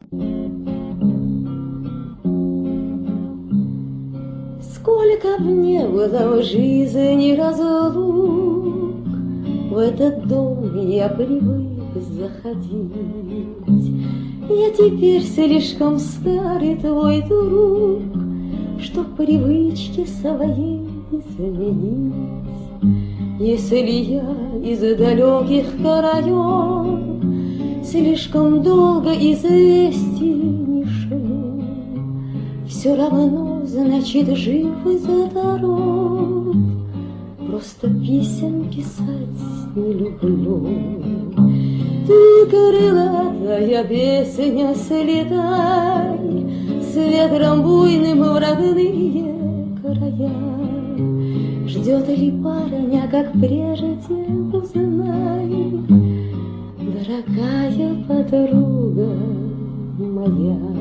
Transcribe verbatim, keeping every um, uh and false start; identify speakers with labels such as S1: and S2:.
S1: Сколько б не было в жизни разлук, в этот дом я привык заходить. Я теперь слишком старый твой друг, чтоб привычки своей изменить. Если я из далеких краев слишком долго известий не шлю, все равно, значит, жив и здоров. Просто писем писать не люблю. Ты, крылатая песня, слетай с ветром буйным в родные края. Ждет ли парня, как прежде, узнай, дорогая подруга моя.